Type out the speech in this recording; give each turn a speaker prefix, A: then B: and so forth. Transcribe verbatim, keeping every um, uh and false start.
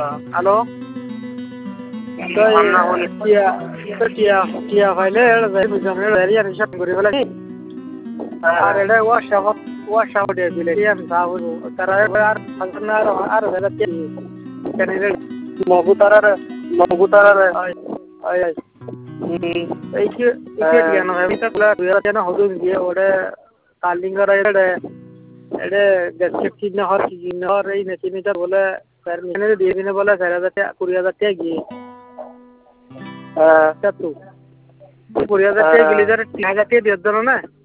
A: hello টিয়া টিয়া টিয়া ফাইলে এরিয়া হিসাব করে ফেলে আর এটা ওয়াশাপ ওয়াশাপ দিয়ে দিলে টিয়া সাহু তারা আর ফাংশনার আর বেলা টিয়া কেনে মগু তারার মগু তারার আই আই এই কি কি টিয়া না ভাই তাহলে দুইরা টিয়া না হদু দিয়ে ওরে কালিঙ্গার এড়ে এড়ে দেখছে কি না হর কি না হর এই নেতি মিটার বলে স্যার মেনে দিয়ে দিনে বলে চার হাজার টাকা কুড়ি হাজার টাকা গিয়ে হ্যাঁ তো কুড়ি হাজার টাকা গেলে যারা তিন হাজার টাকা দিয়ে দেন না